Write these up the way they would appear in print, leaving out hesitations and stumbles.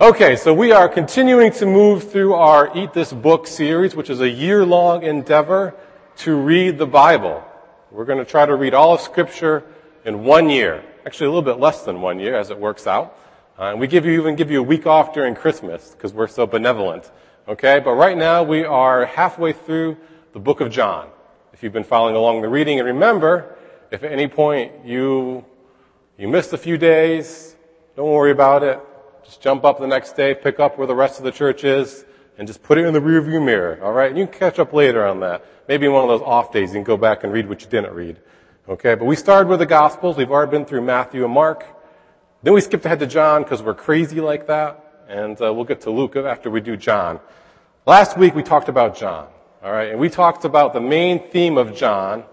Okay, so we are continuing to move through our Eat This Book series, which is a year-long endeavor to read the Bible. We're going to try to read all of Scripture in 1 year. Actually, a little bit less than 1 year as it works out. And we even give you a week off during Christmas because we're so benevolent. Okay, but right now we are halfway through the book of John. If you've been following along the reading, and remember, if at any point you missed a few days, don't worry about it. Just jump up the next day, pick up where the rest of the church is, and just put it in the rearview mirror, all right? And you can catch up later on that. Maybe one of those off days you can go back and read what you didn't read. Okay, but we started with the Gospels. We've already been through Matthew and Mark. Then we skipped ahead to John because we're crazy like that, and we'll get to Luke after we do John. Last week we talked about John, all right? And we talked about the main theme of John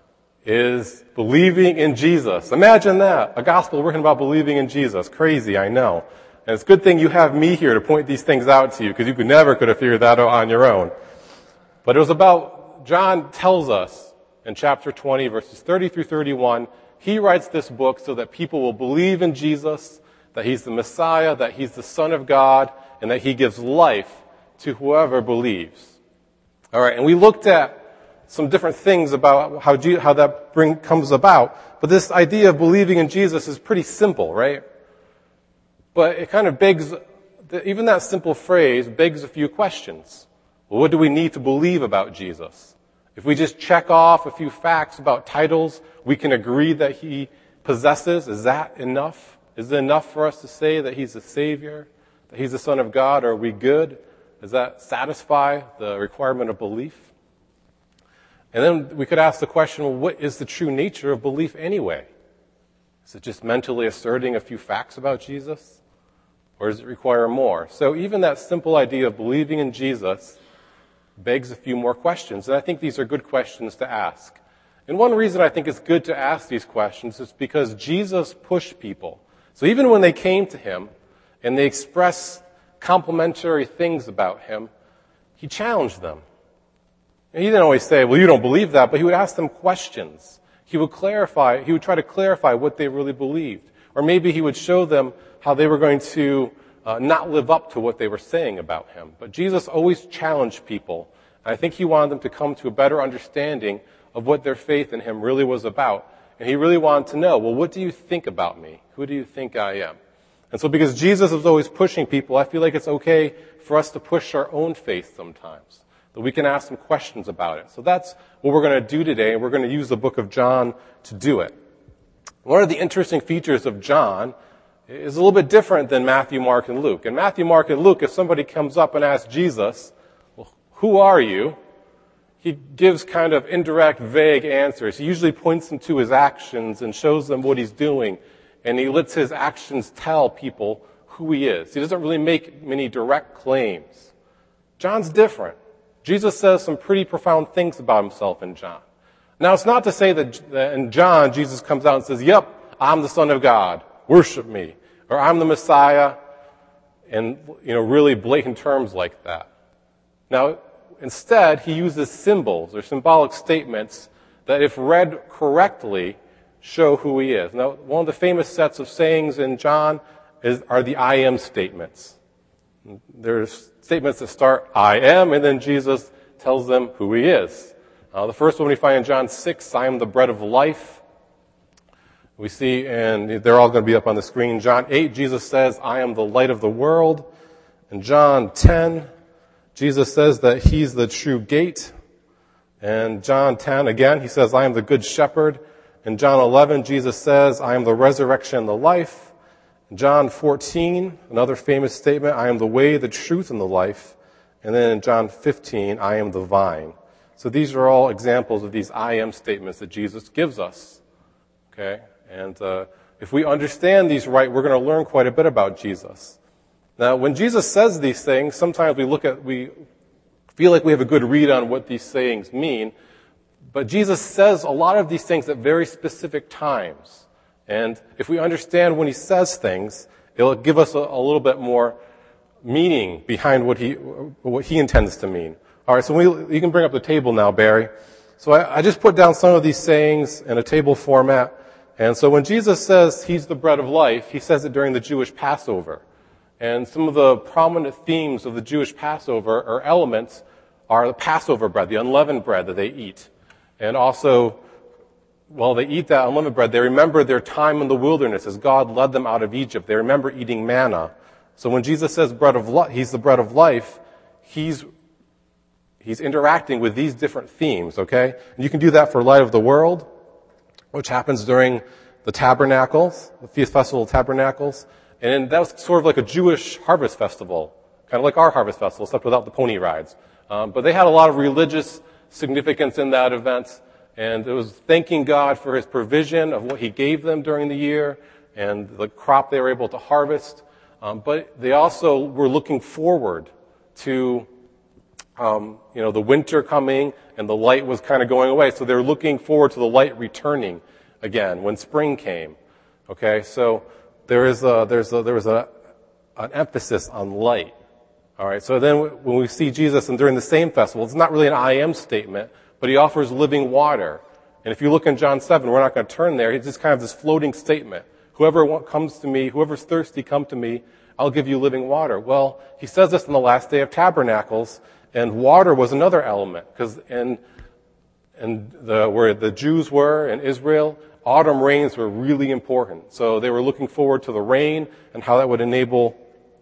is believing in Jesus. Imagine that, a gospel written about believing in Jesus. Crazy, I know. And it's a good thing you have me here to point these things out to you, because you could have figured that out on your own. But it was about, John tells us in chapter 20, verses 30 through 31, he writes this book so that people will believe in Jesus, that he's the Messiah, that he's the Son of God, and that he gives life to whoever believes. All right, and we looked at some different things about how that comes about. But this idea of believing in Jesus is pretty simple, right? But it kind of begs, even that simple phrase begs a few questions. Well, what do we need to believe about Jesus? If we just check off a few facts about titles we can agree that he possesses, is that enough? Is it enough for us to say that he's the Savior, that he's the Son of God? Are we good? Does that satisfy the requirement of belief? And then we could ask the question, well, what is the true nature of belief anyway? Is it just mentally asserting a few facts about Jesus? Or does it require more? So even that simple idea of believing in Jesus begs a few more questions. And I think these are good questions to ask. And one reason I think it's good to ask these questions is because Jesus pushed people. So even when they came to him and they expressed complimentary things about him, he challenged them. And he didn't always say, well, you don't believe that, but he would ask them questions. He would try to clarify what they really believed. Or maybe he would show them how they were going to not live up to what they were saying about him. But Jesus always challenged people. And I think he wanted them to come to a better understanding of what their faith in him really was about. And he really wanted to know, well, what do you think about me? Who do you think I am? And so because Jesus was always pushing people, I feel like it's okay for us to push our own faith sometimes. That we can ask some questions about it. So that's what we're going to do today, and we're going to use the book of John to do it. One of the interesting features of John is a little bit different than Matthew, Mark, and Luke. In Matthew, Mark, and Luke, if somebody comes up and asks Jesus, well, who are you? He gives kind of indirect, vague answers. He usually points them to his actions and shows them what he's doing, and he lets his actions tell people who he is. He doesn't really make many direct claims. John's different. Jesus says some pretty profound things about himself in John. Now, it's not to say that in John, Jesus comes out and says, yep, I'm the Son of God, worship me, or I'm the Messiah, and, really blatant terms like that. Now, instead, he uses symbols or symbolic statements that, if read correctly, show who he is. Now, one of the famous sets of sayings in John are the I am statements. There's statements that start, I am, and then Jesus tells them who he is. The first one we find in John 6, I am the bread of life. We see, and they're all going to be up on the screen, John 8, Jesus says, I am the light of the world. In John 10, Jesus says that he's the true gate. And John 10, again, he says, I am the good shepherd. In John 11, Jesus says, I am the resurrection and the life. John 14, another famous statement, I am the way, the truth, and the life. And then in John 15, I am the vine. So these are all examples of these I am statements that Jesus gives us. Okay? And if we understand these right, we're going to learn quite a bit about Jesus. Now, when Jesus says these things, sometimes we feel like we have a good read on what these sayings mean. But Jesus says a lot of these things at very specific times. And if we understand when he says things, it'll give us a little bit more meaning behind what he intends to mean. All right, so you can bring up the table now, Barry. So I just put down some of these sayings in a table format. And so when Jesus says he's the bread of life, he says it during the Jewish Passover. And some of the prominent themes of the Jewish Passover or elements are the Passover bread, the unleavened bread that they eat. And also, while they eat that unleavened bread, they remember their time in the wilderness as God led them out of Egypt. They remember eating manna. So when Jesus says he's the bread of life, he's interacting with these different themes, okay? And you can do that for Light of the World, which happens during the Tabernacles, the Feast Festival of Tabernacles. And that was sort of like a Jewish harvest festival, kind of like our harvest festival, except without the pony rides. But they had a lot of religious significance in that event, and it was thanking God for his provision of what he gave them during the year and the crop they were able to harvest. But they also were looking forward to, the winter coming, and the light was kind of going away. So they were looking forward to the light returning again when spring came. Okay, so there was an emphasis on light. All right, so then when we see Jesus and during the same festival, it's not really an I am statement, but he offers living water. And if you look in John 7, we're not going to turn there. It's just kind of this floating statement. Comes to me, whoever's thirsty, come to me, I'll give you living water. Well, he says this on the last day of Tabernacles, and water was another element, because where the Jews were in Israel, autumn rains were really important. So they were looking forward to the rain and how that would enable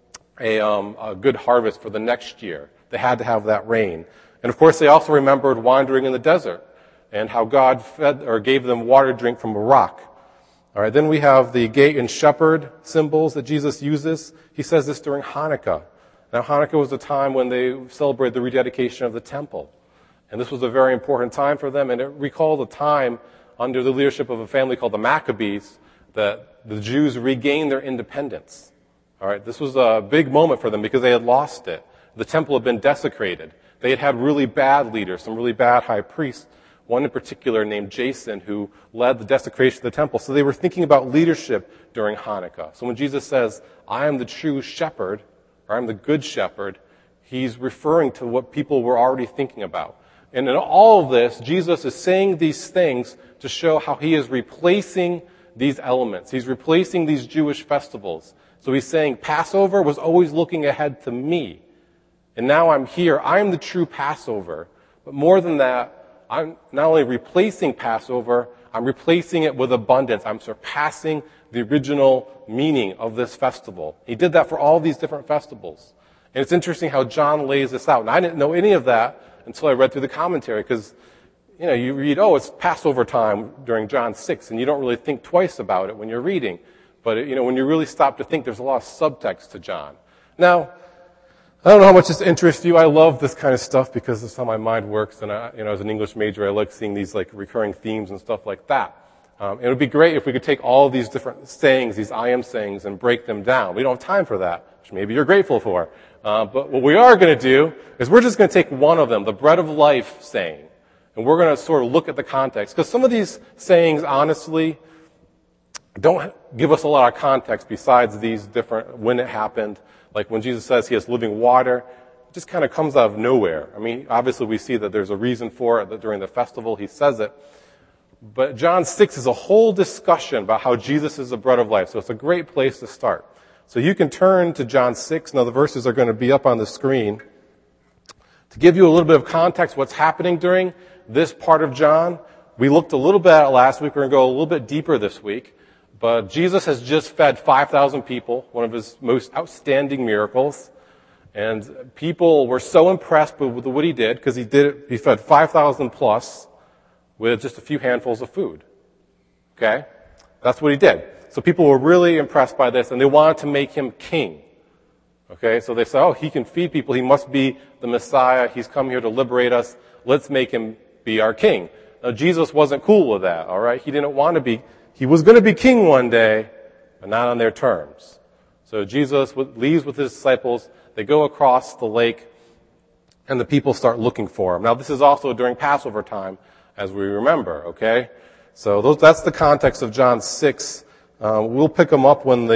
a good harvest for the next year. They had to have that rain. And of course, they also remembered wandering in the desert and how God fed or gave them water to drink from a rock. All right, then we have the gate and shepherd symbols that Jesus uses. He says this during Hanukkah. Now, Hanukkah was the time when they celebrated the rededication of the temple. And this was a very important time for them, and it recalled a time under the leadership of a family called the Maccabees that the Jews regained their independence. All right, this was a big moment for them because they had lost it. The temple had been desecrated. They had really bad leaders, some really bad high priests, one in particular named Jason, who led the desecration of the temple. So they were thinking about leadership during Hanukkah. So when Jesus says, I am the true shepherd, or I'm the good shepherd, he's referring to what people were already thinking about. And in all of this, Jesus is saying these things to show how he is replacing these elements. He's replacing these Jewish festivals. So he's saying Passover was always looking ahead to me. And now I'm here. I'm the true Passover. But more than that, I'm not only replacing Passover, I'm replacing it with abundance. I'm surpassing the original meaning of this festival. He did that for all these different festivals. And it's interesting how John lays this out. And I didn't know any of that until I read through the commentary, because, you read, it's Passover time during John 6, and you don't really think twice about it when you're reading. But, when you really stop to think, there's a lot of subtext to John. Now, I don't know how much this interests you. I love this kind of stuff because that's how my mind works. And as an English major, I like seeing these recurring themes and stuff like that. It would be great if we could take all these different sayings, these I am sayings, and break them down. We don't have time for that, which maybe you're grateful for. But what we are going to do is we're just going to take one of them, the bread of life saying, and we're going to sort of look at the context. Because some of these sayings, honestly, don't give us a lot of context besides these different, when it happened. Like when Jesus says he has living water, it just kind of comes out of nowhere. I mean, obviously we see that there's a reason for it, that during the festival he says it. But John 6 is a whole discussion about how Jesus is the bread of life. So it's a great place to start. So you can turn to John 6. Now the verses are going to be up on the screen. To give you a little bit of context, what's happening during this part of John, we looked a little bit at it last week. We're going to go a little bit deeper this week. But Jesus has just fed 5,000 people, one of his most outstanding miracles. And people were so impressed with what he did, because he fed 5,000 plus with just a few handfuls of food. Okay? That's what he did. So people were really impressed by this, and they wanted to make him king. Okay? So they said, he can feed people. He must be the Messiah. He's come here to liberate us. Let's make him be our king. Now, Jesus wasn't cool with that, all right? He didn't want to be. He was going to be king one day, but not on their terms. So Jesus leaves with his disciples. They go across the lake, and the people start looking for him. Now, this is also during Passover time, as we remember, okay? So that's the context of John 6. We'll pick them up when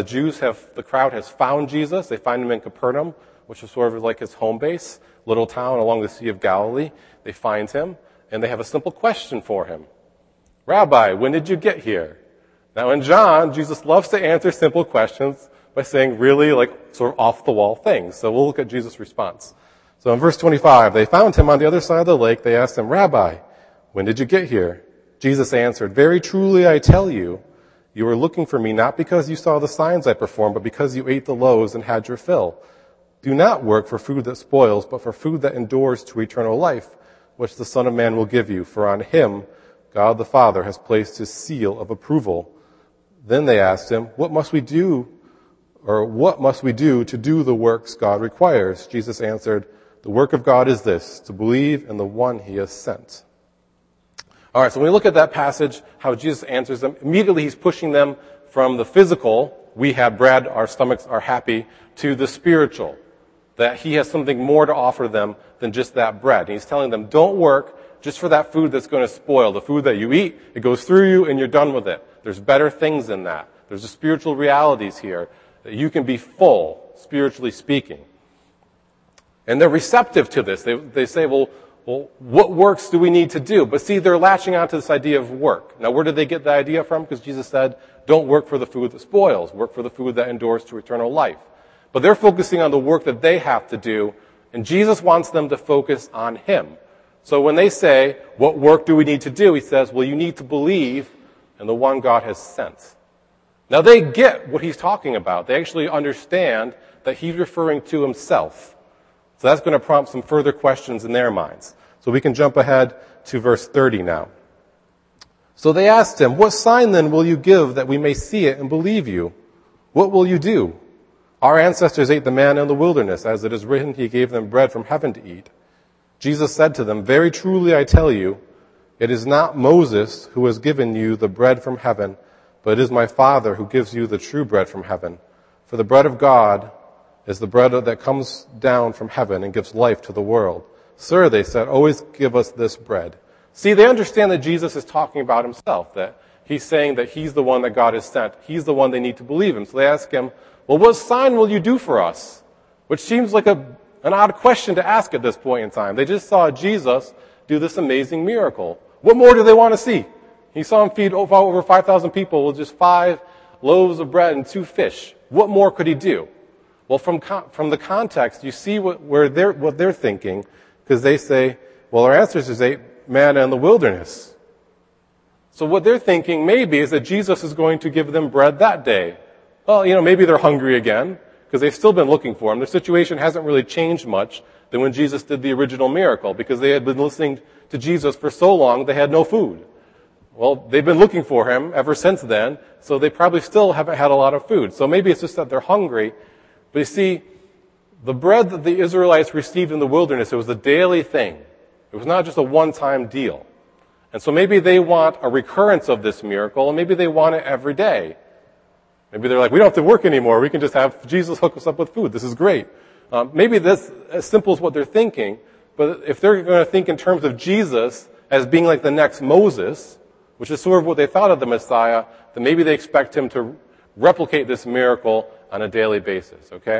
the crowd has found Jesus. They find him in Capernaum, which is sort of like his home base, little town along the Sea of Galilee. They find him, and they have a simple question for him. Rabbi, when did you get here? Now in John, Jesus loves to answer simple questions, by saying really sort of off-the-wall things. So we'll look at Jesus' response. So in verse 25, they found him on the other side of the lake. They asked him, Rabbi, when did you get here? Jesus answered, very truly I tell you, you were looking for me not because you saw the signs I performed, but because you ate the loaves and had your fill. Do not work for food that spoils, but for food that endures to eternal life, which the Son of Man will give you. For on him God the Father has placed his seal of approval. Then they asked him, what must we do to do the works God requires? Jesus answered, the work of God is this, to believe in the one he has sent. All right, so when we look at that passage, how Jesus answers them, immediately he's pushing them from the physical, we have bread, our stomachs are happy, to the spiritual, that he has something more to offer them than just that bread. And he's telling them, don't work just for that food that's going to spoil. The food that you eat, it goes through you and you're done with it. There's better things in that. There's the spiritual realities here that you can be full, spiritually speaking. And they're receptive to this. They say, well, what works do we need to do? But see, they're latching onto this idea of work. Now, where did they get the idea from? Because Jesus said, don't work for the food that spoils. Work for the food that endures to eternal life. But they're focusing on the work that they have to do, and Jesus wants them to focus on him. So when they say, what work do we need to do? He says, well, you need to believe in the one God has sent. Now, they get what he's talking about. They actually understand that he's referring to himself. So that's going to prompt some further questions in their minds. So we can jump ahead to verse 30 now. So they asked him, what sign then will you give that we may see it and believe you? What will you do? Our ancestors ate the manna in the wilderness. As it is written, he gave them bread from heaven to eat. Jesus said to them, very truly I tell you, it is not Moses who has given you the bread from heaven, but it is my Father who gives you the true bread from heaven. For the bread of God is the bread that comes down from heaven and gives life to the world. Sir, they said, always give us this bread. See, they understand that Jesus is talking about himself, that he's saying that he's the one that God has sent. He's the one they need to believe in. So they ask him, well, what sign will you do for us? Which seems like an odd question to ask at this point in time. They just saw Jesus do this amazing miracle. What more do they want to see? He saw him feed over 5,000 people with just 5 loaves of bread and 2 fish. What more could he do? Well, from the context, you see what they're thinking, because they say, well, our ancestors ate manna in the wilderness. So what they're thinking maybe is that Jesus is going to give them bread that day. Well, maybe they're hungry again, because they've still been looking for him. Their situation hasn't really changed much than when Jesus did the original miracle, because they had been listening to Jesus for so long, they had no food. Well, they've been looking for him ever since then, so they probably still haven't had a lot of food. So maybe it's just that they're hungry. But you see, the bread that the Israelites received in the wilderness, it was a daily thing. It was not just a one-time deal. And so maybe they want a recurrence of this miracle, and maybe they want it every day. Maybe they're like, we don't have to work anymore. We can just have Jesus hook us up with food. This is great. Maybe that's as simple as what they're thinking. But if they're going to think in terms of Jesus as being like the next Moses, which is sort of what they thought of the Messiah, then maybe they expect him to replicate this miracle on a daily basis, okay?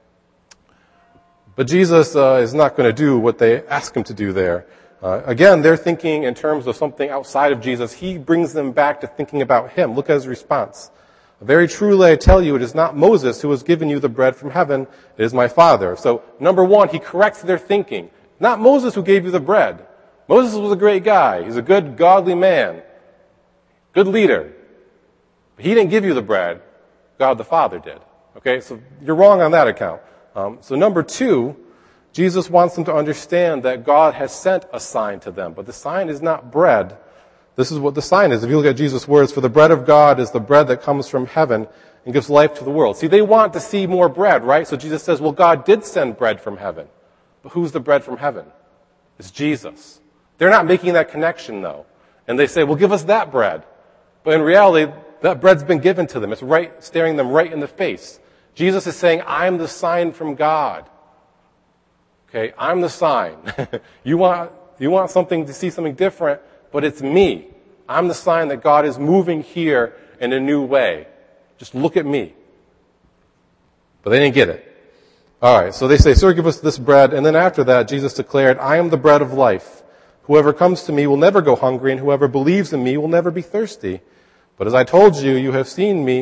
But Jesus is not going to do what they ask him to do there. Again, they're thinking in terms of something outside of Jesus. He brings them back to thinking about him. Look at his response. Very truly I tell you, it is not Moses who has given you the bread from heaven, it is my Father. So, number one, he corrects their thinking. Not Moses who gave you the bread. Moses was a great guy. He's a good, godly man. Good leader. But he didn't give you the bread. God the Father did. Okay, so you're wrong on that account. So number two, Jesus wants them to understand that God has sent a sign to them. But the sign is not bread. This is what the sign is. If you look at Jesus' words, for the bread of God is the bread that comes from heaven and gives life to the world. See, they want to see more bread, right? So Jesus says, well, God did send bread from heaven. But who's the bread from heaven? It's Jesus. They're not making that connection, though. And they say, well, give us that bread. But in reality, that bread's been given to them. It's right, staring them right in the face. Jesus is saying, I'm the sign from God. Okay, I'm the sign. You want something to see something different, but it's me. I'm the sign that God is moving here in a new way. Just look at me. But they didn't get it. All right, so they say, sir, give us this bread. And then after that, Jesus declared, I am the bread of life. Whoever comes to me will never go hungry, and whoever believes in me will never be thirsty. But as I told you, you have seen me,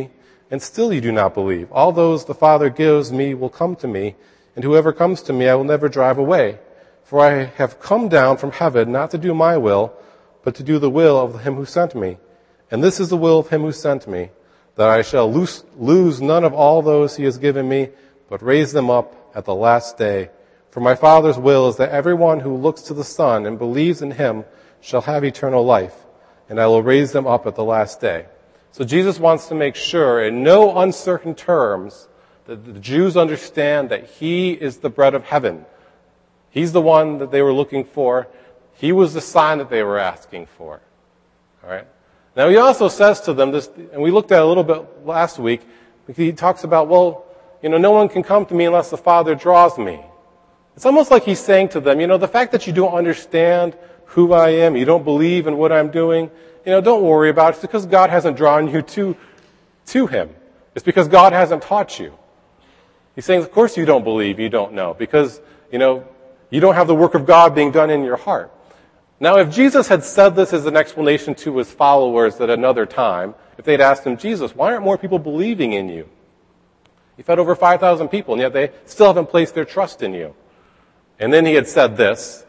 and still you do not believe. All those the Father gives me will come to me, and whoever comes to me I will never drive away. For I have come down from heaven not to do my will, but to do the will of him who sent me. And this is the will of him who sent me, that I shall lose none of all those he has given me, but raise them up at the last day. For my Father's will is that everyone who looks to the Son and believes in him shall have eternal life, and I will raise them up at the last day. So Jesus wants to make sure, in no uncertain terms, that the Jews understand that he is the bread of heaven. He's the one that they were looking for. He was the sign that they were asking for. All right? Now he also says to them this, and we looked at it a little bit last week. He talks about, no one can come to me unless the Father draws me. It's almost like he's saying to them, the fact that you don't understand who I am, you don't believe in what I'm doing, don't worry about it. It's because God hasn't drawn you to him. It's because God hasn't taught you. He's saying, of course you don't believe, you don't know, because, you don't have the work of God being done in your heart. Now, if Jesus had said this as an explanation to his followers at another time, if they'd asked him, Jesus, why aren't more people believing in you? You fed over 5,000 people, and yet they still haven't placed their trust in you. And then he had said this,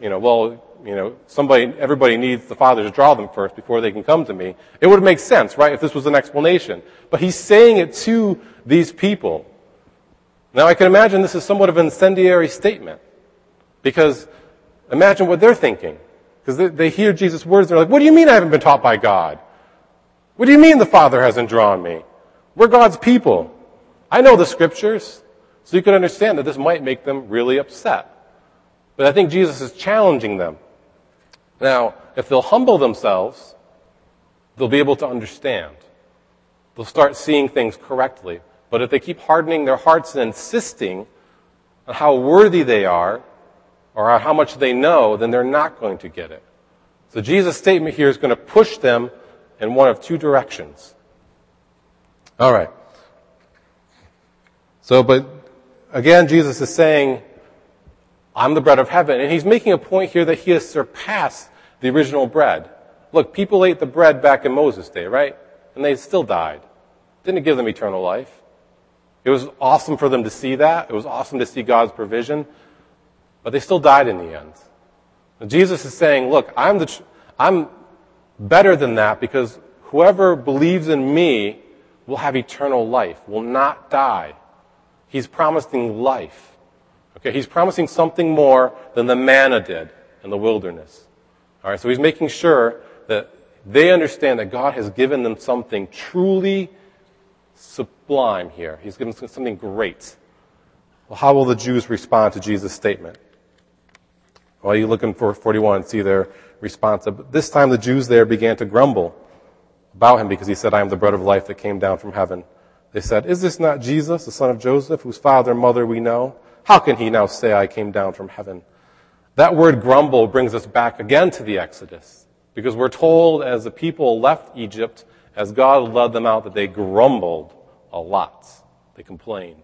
everybody needs the Father to draw them first before they can come to me. It would make sense, right, if this was an explanation. But he's saying it to these people. Now, I can imagine this is somewhat of an incendiary statement. Because imagine what they're thinking. Because they hear Jesus' words, they're like, what do you mean I haven't been taught by God? What do you mean the Father hasn't drawn me? We're God's people. I know the Scriptures. So you can understand that this might make them really upset. But I think Jesus is challenging them. Now, if they'll humble themselves, they'll be able to understand. They'll start seeing things correctly. But if they keep hardening their hearts and insisting on how worthy they are, or on how much they know, then they're not going to get it. So Jesus' statement here is going to push them in one of two directions. All right. But again, Jesus is saying, I'm the bread of heaven. And he's making a point here that he has surpassed the original bread. Look, people ate the bread back in Moses' day, right? And they still died. Didn't give them eternal life. It was awesome for them to see that. It was awesome to see God's provision. But they still died in the end. And Jesus is saying, look, I'm better than that because whoever believes in me will have eternal life, will not die. He's promising life. Okay, he's promising something more than the manna did in the wilderness. All right, so he's making sure that they understand that God has given them something truly sublime here. He's given them something great. Well, how will the Jews respond to Jesus' statement? Well, you look in 41 and see their response. This time the Jews there began to grumble about him because he said, I am the bread of life that came down from heaven. They said, is this not Jesus, the son of Joseph, whose father and mother we know? How can he now say I came down from heaven? That word grumble brings us back again to the Exodus because we're told as the people left Egypt, as God led them out, that they grumbled a lot. They complained.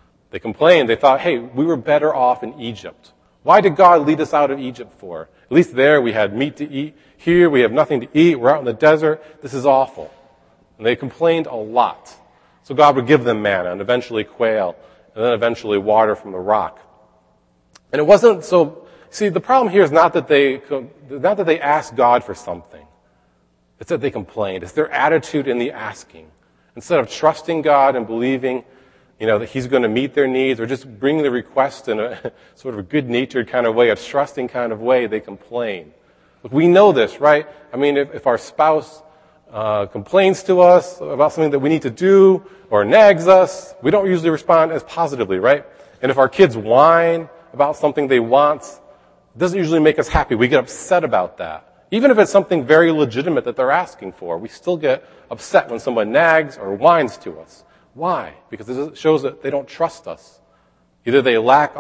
They thought, hey, we were better off in Egypt. Why did God lead us out of Egypt for? At least there we had meat to eat. Here we have nothing to eat. We're out in the desert. This is awful. And they complained a lot. So God would give them manna and eventually quail and then eventually water from the rock. And it wasn't so, see, the problem here is not that they asked God for something. It's that they complained. It's their attitude in the asking. Instead of trusting God and believing that he's going to meet their needs or just bring the request in a sort of a good-natured kind of way, a trusting kind of way, they complain. Look, we know this, right? I mean, if our spouse complains to us about something that we need to do or nags us, we don't usually respond as positively, right? And if our kids whine about something they want, it doesn't usually make us happy. We get upset about that. Even if it's something very legitimate that they're asking for, we still get upset when someone nags or whines to us. Why? Because it shows that they don't trust us. Either they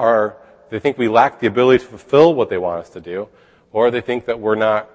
think we lack the ability to fulfill what they want us to do, or they think that we're not,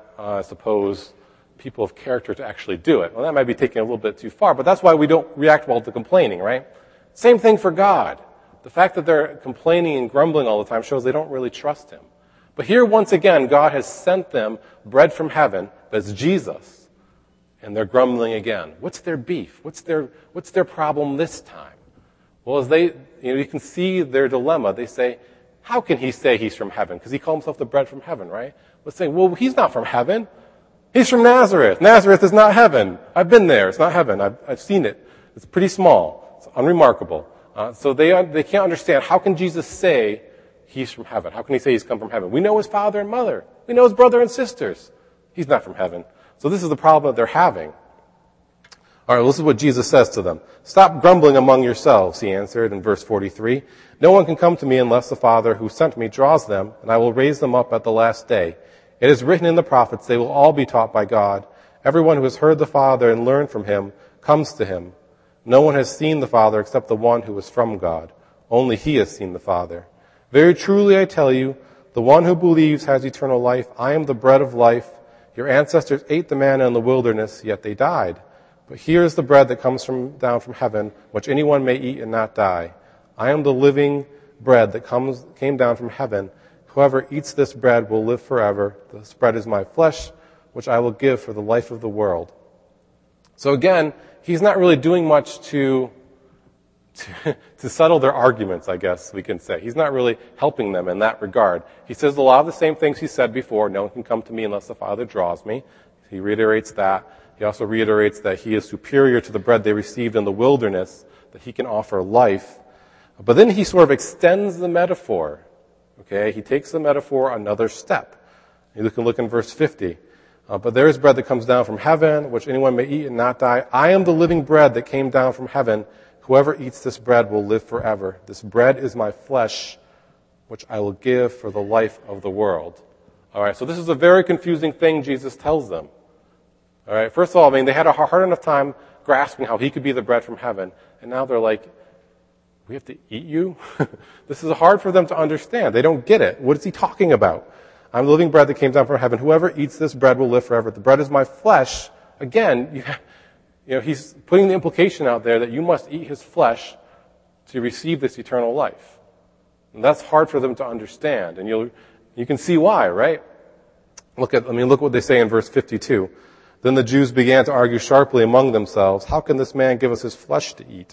people of character to actually do it. Well, that might be taking a little bit too far, but that's why we don't react well to complaining, right? Same thing for God. The fact that they're complaining and grumbling all the time shows they don't really trust him. But here, once again, God has sent them bread from heaven, that's Jesus. And they're grumbling again. What's their beef? What's their problem this time? Well, as you can see their dilemma. They say, how can he say he's from heaven? Because he called himself the bread from heaven, right? Let's say, well, he's not from heaven. He's from Nazareth. Nazareth is not heaven. I've been there. It's not heaven. I've seen it. It's pretty small. It's unremarkable. So they can't understand. How can Jesus say he's from heaven? How can he say he's come from heaven? We know his father and mother. We know his brother and sisters. He's not from heaven. So this is the problem that they're having. All right, well, this is what Jesus says to them. Stop grumbling among yourselves, he answered in verse 43. No one can come to me unless the Father who sent me draws them, and I will raise them up at the last day. It is written in the prophets, they will all be taught by God. Everyone who has heard the Father and learned from him comes to him. No one has seen the Father except the one who is from God. Only he has seen the Father. Very truly I tell you, the one who believes has eternal life. I am the bread of life. Your ancestors ate the manna in the wilderness, yet they died. But here is the bread that comes down from heaven, which anyone may eat and not die. I am the living bread that came down from heaven. Whoever eats this bread will live forever. This bread is my flesh, which I will give for the life of the world. So again, he's not really doing much to settle their arguments, I guess we can say. He's not really helping them in that regard. He says a lot of the same things he said before. No one can come to me unless the Father draws me. He reiterates that. He also reiterates that he is superior to the bread they received in the wilderness, that he can offer life. But then he sort of extends the metaphor. Okay, he takes the metaphor another step. You can look in verse 50. But there is bread that comes down from heaven, which anyone may eat and not die. I am the living bread that came down from heaven. Whoever eats this bread will live forever. This bread is my flesh, which I will give for the life of the world. All right, so this is a very confusing thing Jesus tells them. All right, first of all, they had a hard enough time grasping how he could be the bread from heaven, and now they're like, we have to eat you? This is hard for them to understand. They don't get it. What is he talking about? I'm the living bread that came down from heaven. Whoever eats this bread will live forever. The bread is my flesh. Again, he's putting the implication out there that you must eat his flesh to receive this eternal life. And that's hard for them to understand. And you can see why, right? Look what they say in verse 52. Then the Jews began to argue sharply among themselves, how can this man give us his flesh to eat?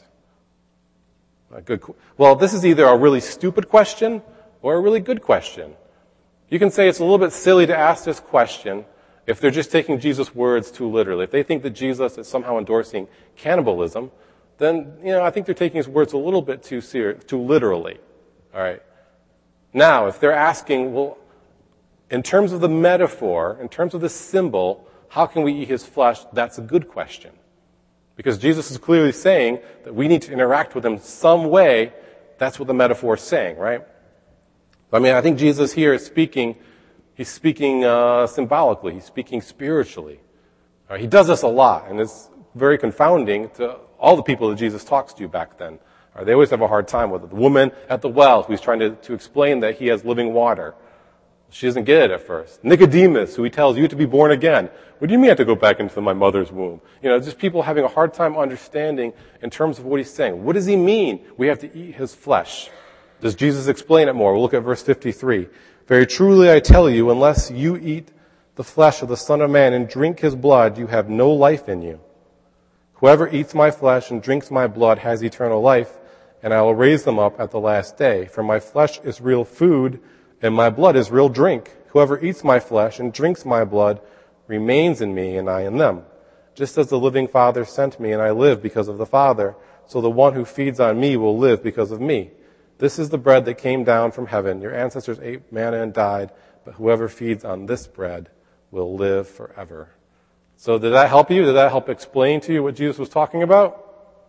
Well, this is either a really stupid question or a really good question. You can say it's a little bit silly to ask this question if they're just taking Jesus' words too literally. If they think that Jesus is somehow endorsing cannibalism, then, I think they're taking his words a little bit too literally. All right. Now, if they're asking, well, in terms of the metaphor, in terms of the symbol, how can we eat his flesh? That's a good question. Because Jesus is clearly saying that we need to interact with him some way. That's what the metaphor is saying, right? I think Jesus here is speaking, he's speaking symbolically, he's speaking spiritually. He does this a lot, and it's very confounding to all the people that Jesus talks to back then. They always have a hard time with it. The woman at the well who's trying to explain that he has living water. She doesn't get it at first. Nicodemus, who he tells you to be born again. What do you mean I have to go back into my mother's womb? Just people having a hard time understanding in terms of what he's saying. What does he mean? We have to eat his flesh. Does Jesus explain it more? We'll look at verse 53. Very truly I tell you, unless you eat the flesh of the Son of Man and drink his blood, you have no life in you. Whoever eats my flesh and drinks my blood has eternal life, and I will raise them up at the last day. For my flesh is real food, and my blood is real drink. Whoever eats my flesh and drinks my blood remains in me, and I in them. Just as the living Father sent me, and I live because of the Father, so the one who feeds on me will live because of me. This is the bread that came down from heaven. Your ancestors ate manna and died, but whoever feeds on this bread will live forever. So did that help you? Did that help explain to you what Jesus was talking about?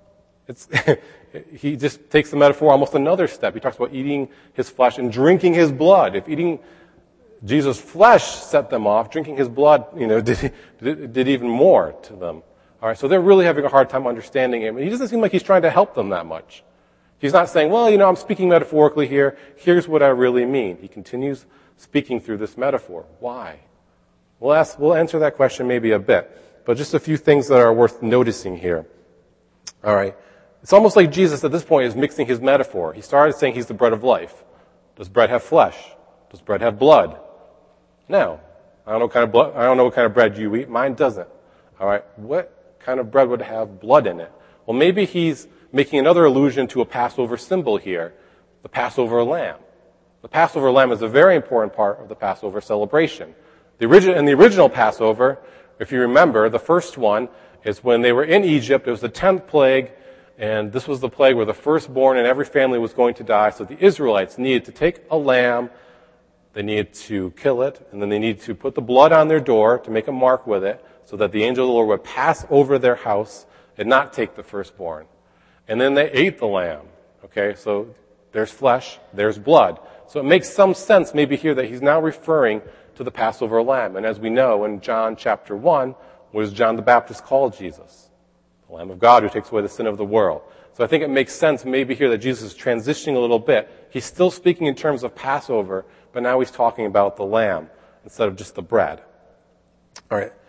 He just takes the metaphor almost another step. He talks about eating his flesh and drinking his blood. If eating Jesus' flesh set them off, drinking his blood, did even more to them. All right, so they're really having a hard time understanding him. And he doesn't seem like he's trying to help them that much. He's not saying, well, I'm speaking metaphorically here. Here's what I really mean. He continues speaking through this metaphor. Why? We'll answer that question maybe a bit. But just a few things that are worth noticing here. All right. It's almost like Jesus at this point is mixing his metaphor. He started saying he's the bread of life. Does bread have flesh? Does bread have blood? No. I don't know what kind of bread you eat. Mine doesn't. All right, what kind of bread would have blood in it? Well, maybe he's making another allusion to a Passover symbol here, the Passover lamb. The Passover lamb is a very important part of the Passover celebration. In the original Passover, if you remember, the first one is when they were in Egypt. It was the 10th plague, and this was the plague where the firstborn in every family was going to die. So the Israelites needed to take a lamb, they needed to kill it, and then they needed to put the blood on their door to make a mark with it so that the angel of the Lord would pass over their house and not take the firstborn. And then they ate the lamb. Okay, so there's flesh, there's blood. So it makes some sense maybe here that he's now referring to the Passover lamb. And as we know in John chapter 1, what does John the Baptist call Jesus? The Lamb of God who takes away the sin of the world. So I think it makes sense maybe here that Jesus is transitioning a little bit. He's still speaking in terms of Passover, but now he's talking about the lamb instead of just the bread. All right.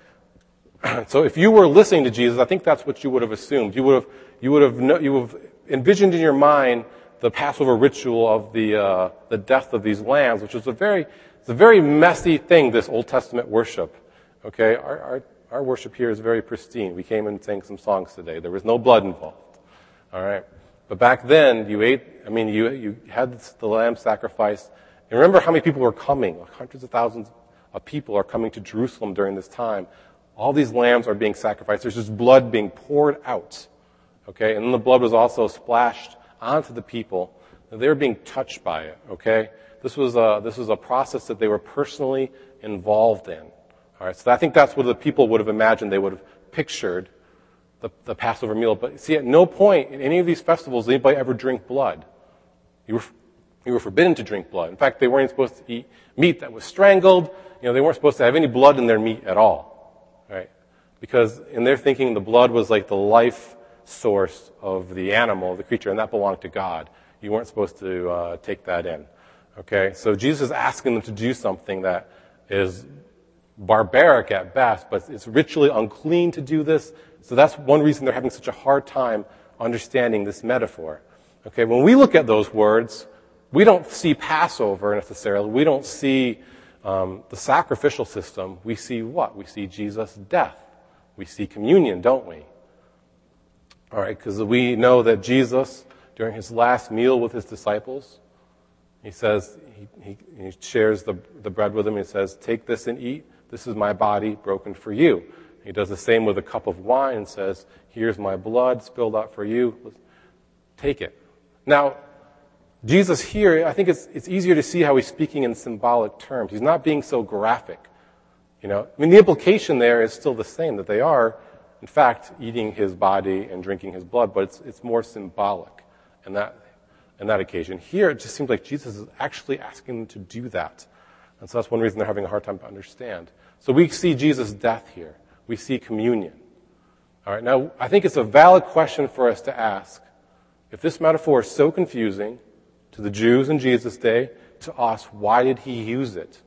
So if you were listening to Jesus, I think that's what you would have assumed. You would have envisioned in your mind the Passover ritual of the death of these lambs, which is a very messy thing, this Old Testament worship. Okay, our worship here is very pristine. We came and sang some songs today. There was no blood involved. All right, but back then you had the lamb sacrifice. And remember how many people were coming? Hundreds of thousands of people are coming to Jerusalem during this time. All these lambs are being sacrificed. There's just blood being poured out. Okay, and then the blood was also splashed onto the people. They were being touched by it. Okay, this was a process that they were personally involved in. All right, so I think that's what the people would have imagined. They would have pictured the Passover meal. But see, at no point in any of these festivals did anybody ever drink blood. You were forbidden to drink blood. In fact, they weren't supposed to eat meat that was strangled. They weren't supposed to have any blood in their meat at all. Right? Because in their thinking, the blood was like the life source of the animal, the creature, and that belonged to God. You weren't supposed to take that in. Okay? So Jesus is asking them to do something that is barbaric at best, but it's ritually unclean to do this. So that's one reason they're having such a hard time understanding this metaphor. Okay? When we look at those words, we don't see Passover necessarily. We don't see the sacrificial system. We see what? We see Jesus' death. We see communion, don't we? All right, because we know that Jesus, during his last meal with his disciples, he says, he shares the bread with them. He says, "Take this and eat. This is my body broken for you." He does the same with a cup of wine and says, "Here's my blood spilled out for you. Take it." Now, Jesus here, I think it's easier to see how he's speaking in symbolic terms. He's not being so graphic. The implication there is still the same, that they are, in fact, eating his body and drinking his blood, but it's more symbolic in that occasion. Here, it just seems like Jesus is actually asking them to do that. And so that's one reason they're having a hard time to understand. So we see Jesus' death here. We see communion. All right, now, I think it's a valid question for us to ask. If this metaphor is so confusing to the Jews in Jesus' day, to us, why did he use it?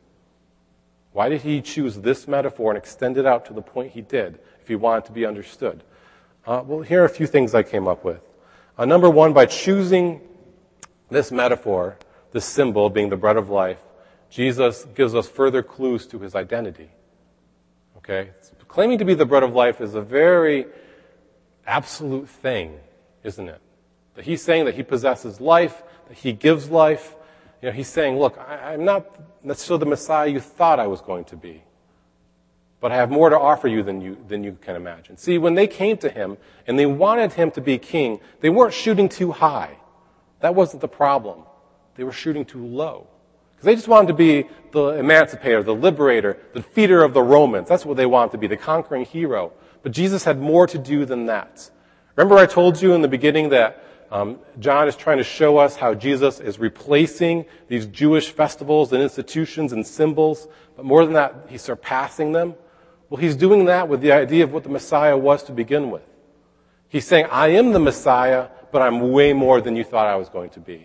Why did he choose this metaphor and extend it out to the point he did, if he wanted to be understood? Well, here are a few things I came up with. Number one, by choosing this metaphor, this symbol being the bread of life, Jesus gives us further clues to his identity. Okay? Claiming to be the bread of life is a very absolute thing, isn't it? That he's saying that he possesses life, that he gives life. He's saying, look, I'm not necessarily the Messiah you thought I was going to be, but I have more to offer you than you can imagine. See, when they came to him and they wanted him to be king, they weren't shooting too high. That wasn't the problem. They were shooting too low. Because they just wanted to be the emancipator, the liberator, the defeater of the Romans. That's what they wanted to be, the conquering hero. But Jesus had more to do than that. Remember I told you in the beginning that John is trying to show us how Jesus is replacing these Jewish festivals and institutions and symbols, but more than that, he's surpassing them. Well, he's doing that with the idea of what the Messiah was to begin with. He's saying, I am the Messiah, but I'm way more than you thought I was going to be.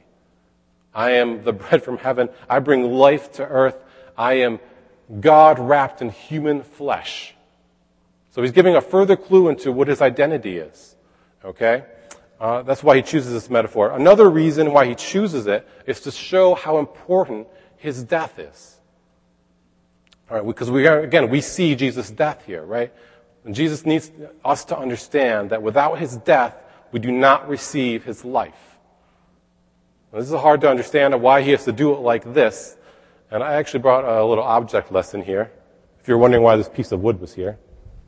I am the bread from heaven. I bring life to earth. I am God wrapped in human flesh. So he's giving a further clue into what his identity is. Okay? That's why he chooses this metaphor. Another reason why he chooses it is to show how important his death is. All right, because we see Jesus' death here, right? And Jesus needs us to understand that without his death, we do not receive his life. Now, this is hard to understand why he has to do it like this. And I actually brought a little object lesson here. If you're wondering why this piece of wood was here.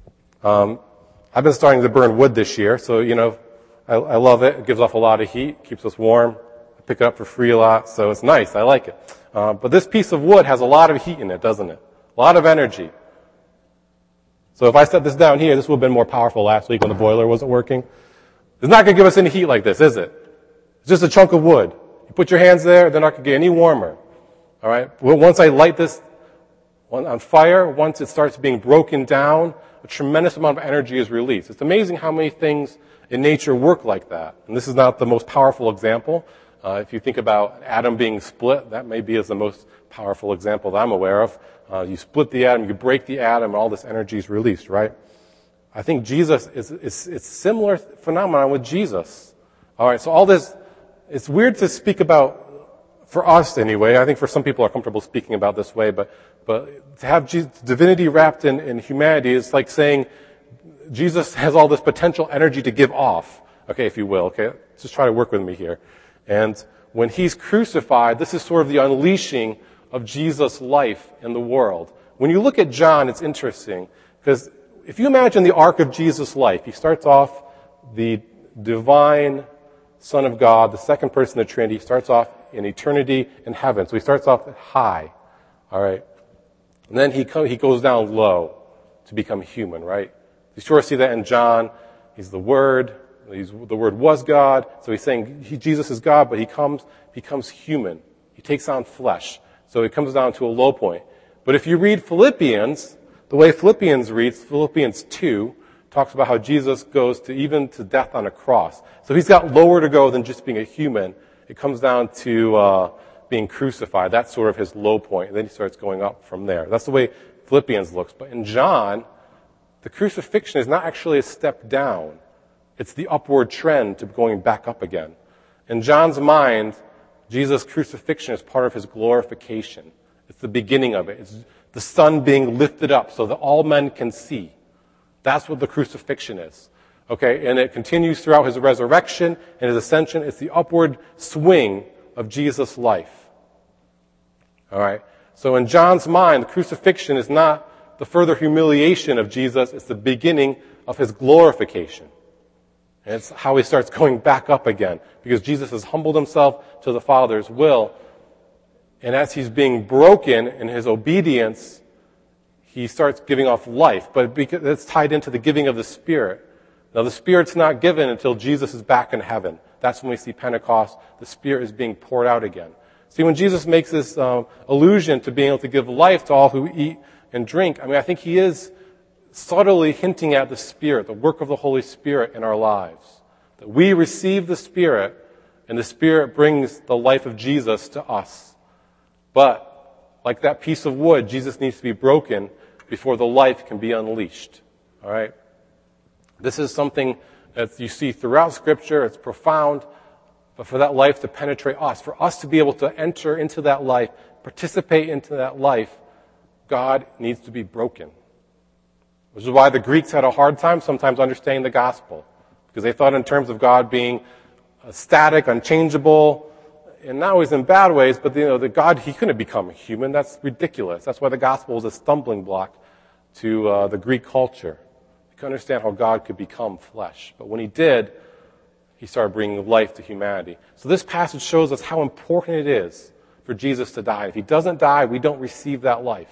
I've been starting to burn wood this year, so, I love it. It gives off a lot of heat, keeps us warm. I pick it up for free a lot, so it's nice. I like it. But this piece of wood has a lot of heat in it, doesn't it? A lot of energy. So if I set this down here, this would have been more powerful last week when the boiler wasn't working. It's not going to give us any heat like this, is it? It's just a chunk of wood. You put your hands there, they're not going to get any warmer. All right? Well, once I light this on fire, once it starts being broken down, a tremendous amount of energy is released. It's amazing how many things in nature work like that. And this is not the most powerful example. If you think about an atom being split, that may be as the most powerful example that I'm aware of. You split the atom, you break the atom, and all this energy is released, right? I think Jesus it's similar phenomenon with Jesus. All right, so all this, it's weird to speak about, for us anyway. I think for some people are comfortable speaking about this way, but to have divinity wrapped in humanity is like saying Jesus has all this potential energy to give off. Okay, if you will, okay? Just try to work with me here. And when he's crucified, this is sort of the unleashing of Jesus' life in the world. When you look at John, it's interesting, because if you imagine the arc of Jesus' life, he starts off the divine Son of God, the second person of the Trinity. He starts off in eternity in heaven. So he starts off high, all right? And then he goes down low to become human, right? You sure see that in John. He's the Word. The Word was God. So he's saying Jesus is God, but he becomes human. He takes on flesh. So it comes down to a low point. But if you read Philippians, the way Philippians reads, Philippians 2, talks about how Jesus goes even to death on a cross. So he's got lower to go than just being a human. It comes down to being crucified. That's sort of his low point. And then he starts going up from there. That's the way Philippians looks. But in John, the crucifixion is not actually a step down. It's the upward trend to going back up again. In John's mind, Jesus' crucifixion is part of his glorification. It's the beginning of it. It's the sun being lifted up so that all men can see. That's what the crucifixion is. Okay, and it continues throughout his resurrection and his ascension. It's the upward swing of Jesus' life. All right. So in John's mind, the crucifixion is not the further humiliation of Jesus. It's the beginning of his glorification. And it's how he starts going back up again, because Jesus has humbled himself to the Father's will. And as he's being broken in his obedience, he starts giving off life. But because it's tied into the giving of the Spirit. Now, the Spirit's not given until Jesus is back in heaven. That's when we see Pentecost. The Spirit is being poured out again. See, when Jesus makes this allusion to being able to give life to all who eat and drink, I think he is subtly hinting at the Spirit, the work of the Holy Spirit in our lives. That we receive the Spirit, and the Spirit brings the life of Jesus to us. But, like that piece of wood, Jesus needs to be broken before the life can be unleashed. All right? This is something that you see throughout Scripture. It's profound. But for that life to penetrate us, for us to be able to enter into that life, participate into that life, God needs to be broken. Which is why the Greeks had a hard time sometimes understanding the gospel. Because they thought in terms of God being static, unchangeable, and not always in bad ways, but the God, he couldn't become human. That's ridiculous. That's why the gospel was a stumbling block to the Greek culture. You couldn't understand how God could become flesh. But when he did, he started bringing life to humanity. So this passage shows us how important it is for Jesus to die. If he doesn't die, we don't receive that life.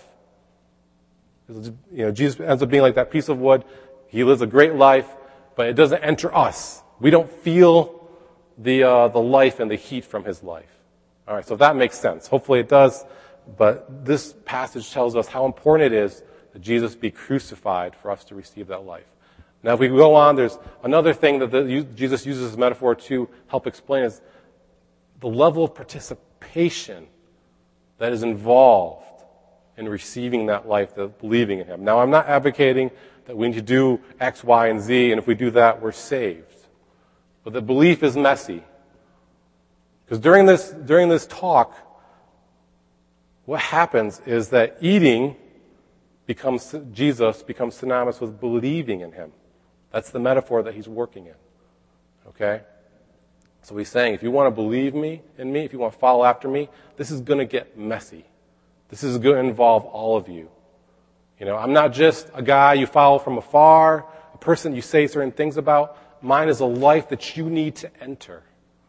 Jesus ends up being like that piece of wood. He lives a great life, but it doesn't enter us. We don't feel the life and the heat from his life. All right, so that makes sense. Hopefully it does. But this passage tells us how important it is that Jesus be crucified for us to receive that life. Now, if we go on, there's another thing that Jesus uses as a metaphor to help explain is the level of participation that is involved in receiving that life, the believing in him. Now, I'm not advocating that we need to do X, Y, and Z, and if we do that, we're saved. But the belief is messy. Because during this talk, what happens is that eating Jesus becomes synonymous with believing in him. That's the metaphor that he's working in. Okay? So he's saying, if you want to believe in me, if you want to follow after me, this is going to get messy. This is going to involve all of you. I'm not just a guy you follow from afar, a person you say certain things about. Mine is a life that you need to enter.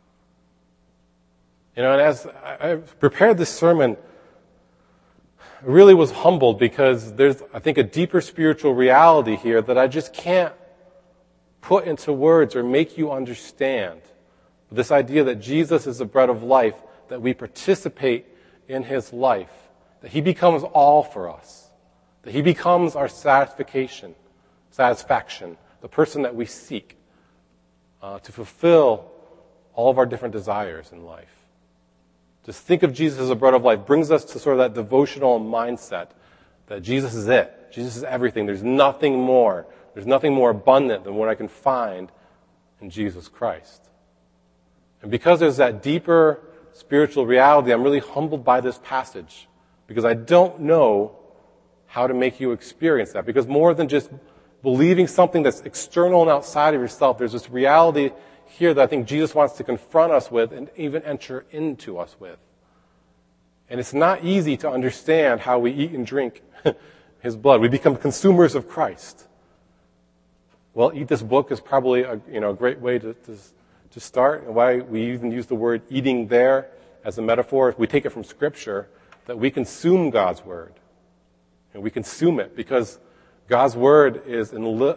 And as I prepared this sermon, I really was humbled because there's, I think, a deeper spiritual reality here that I just can't put into words or make you understand. This idea that Jesus is the bread of life, that we participate in his life, that he becomes all for us, that he becomes our satisfaction, the person that we seek to fulfill all of our different desires in life. Just think of Jesus as a bread of life brings us to sort of that devotional mindset that Jesus is it. Jesus is everything. There's nothing more. There's nothing more abundant than what I can find in Jesus Christ. And because there's that deeper spiritual reality, I'm really humbled by this passage because I don't know how to make you experience that. Because more than just believing something that's external and outside of yourself, there's this reality here that I think Jesus wants to confront us with and even enter into us with. And it's not easy to understand how we eat and drink his blood. We become consumers of Christ. Well, eat this book is probably a great way to start, and why we even use the word eating there as a metaphor. If we take it from Scripture, that we consume God's word. And we consume it because God's word is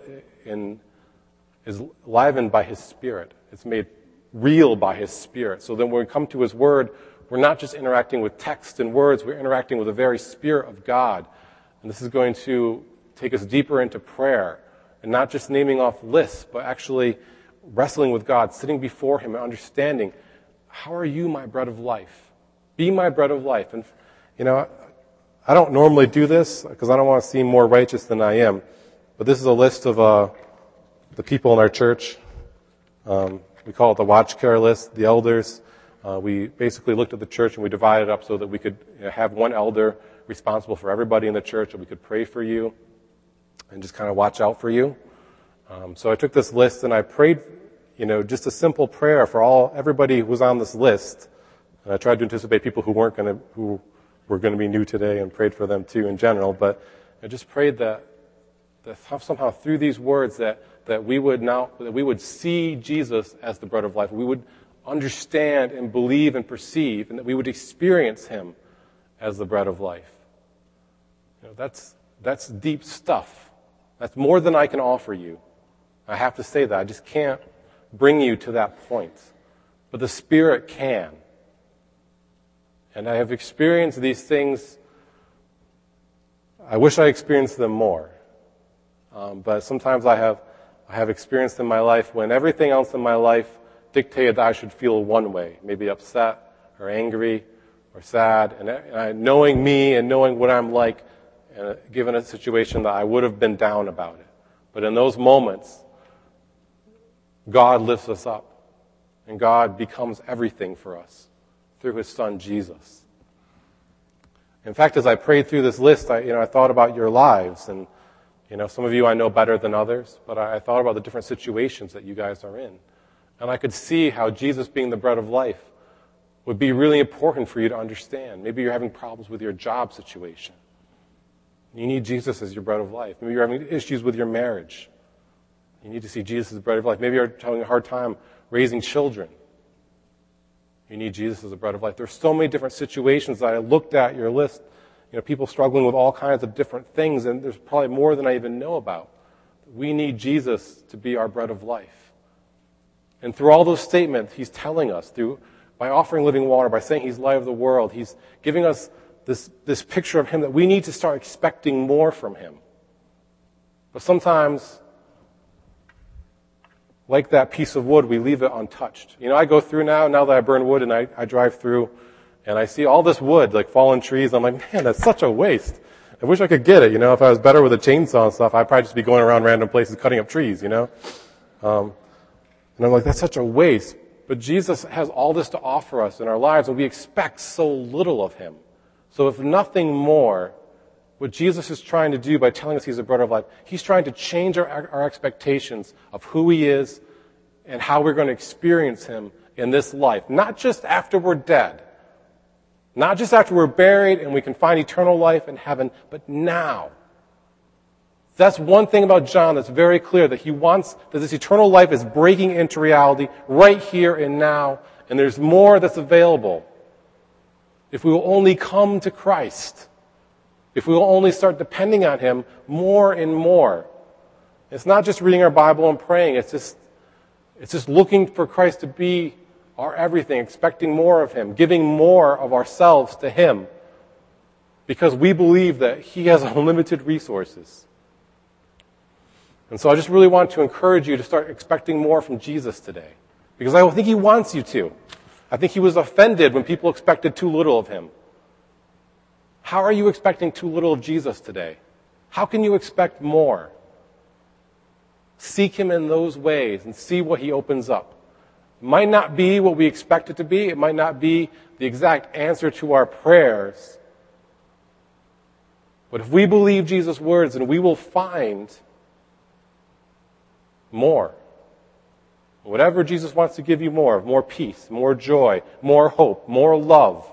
livened by his Spirit. It's made real by his Spirit. So then when we come to his word, we're not just interacting with text and words, we're interacting with the very Spirit of God. And this is going to take us deeper into prayer, and not just naming off lists, but actually wrestling with God, sitting before him and understanding, how are you my bread of life? Be my bread of life. And, I don't normally do this because I don't want to seem more righteous than I am, but this is a list of the people in our church. We call it the watch care list, the elders. We basically looked at the church and we divided it up so that we could have one elder responsible for everybody in the church, and we could pray for you and just kind of watch out for you. So I took this list and I prayed, just a simple prayer for everybody who was on this list. And I tried to anticipate people who were going to be new today and prayed for them too in general. But I just prayed that somehow through these words that we would see Jesus as the bread of life. We would understand and believe and perceive, and that we would experience him as the bread of life. That's deep stuff. That's more than I can offer you. I have to say that. I just can't bring you to that point. But the Spirit can. And I have experienced these things. I wish I experienced them more. But sometimes I have experienced in my life when everything else in my life dictated that I should feel one way, maybe upset or angry or sad. And knowing me and knowing what I'm like, given a situation that I would have been down about it. But in those moments, God lifts us up, and God becomes everything for us through his Son, Jesus. In fact, as I prayed through this list, I thought about your lives, and some of you I know better than others, but I thought about the different situations that you guys are in. And I could see how Jesus being the bread of life would be really important for you to understand. Maybe you're having problems with your job situation. You need Jesus as your bread of life. Maybe you're having issues with your marriage. You need to see Jesus as the bread of life. Maybe you're having a hard time raising children. You need Jesus as the bread of life. There's so many different situations that I looked at your list. People struggling with all kinds of different things, and there's probably more than I even know about. We need Jesus to be our bread of life. And through all those statements, he's telling us, by offering living water, by saying he's light of the world, he's giving us this picture of him that we need to start expecting more from him. But sometimes, like that piece of wood, we leave it untouched. I go through now that I burn wood and I drive through and I see all this wood, like fallen trees. I'm like, man, that's such a waste. I wish I could get it. If I was better with a chainsaw and stuff, I'd probably just be going around random places cutting up trees, And I'm like, that's such a waste. But Jesus has all this to offer us in our lives, and we expect so little of him. So if nothing more, what Jesus is trying to do by telling us he's a bread of life, he's trying to change our expectations of who he is and how we're going to experience him in this life. Not just after we're dead. Not just after we're buried and we can find eternal life in heaven, but now. That's one thing about John that's very clear, that he wants, that this eternal life is breaking into reality right here and now, and there's more that's available. If we will only come to Christ, if we will only start depending on him more and more. It's not just reading our Bible and praying, it's just looking for Christ to be our everything, expecting more of him, giving more of ourselves to him, because we believe that he has unlimited resources. And so I just really want to encourage you to start expecting more from Jesus today. Because I think he wants you to. I think he was offended when people expected too little of him. How are you expecting too little of Jesus today? How can you expect more? Seek him in those ways and see what he opens up. It might not be what we expect it to be. It might not be the exact answer to our prayers. But if we believe Jesus' words, then we will find more. Whatever Jesus wants to give you more peace, more joy, more hope, more love.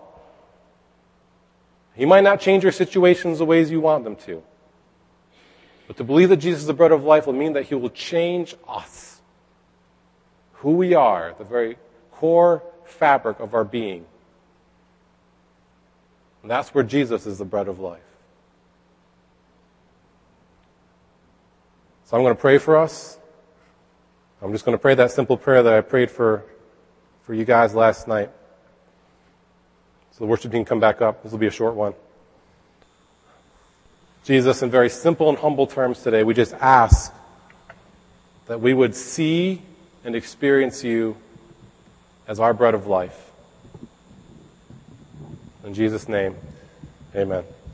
He might not change your situations the ways you want them to. But to believe that Jesus is the bread of life will mean that he will change us. Who we are, the very core fabric of our being. And that's where Jesus is the bread of life. So I'm going to pray for us. I'm just going to pray that simple prayer that I prayed for you guys last night. So the worship team can come back up. This will be a short one. Jesus, in very simple and humble terms today, we just ask that we would see and experience you as our bread of life. In Jesus' name, amen.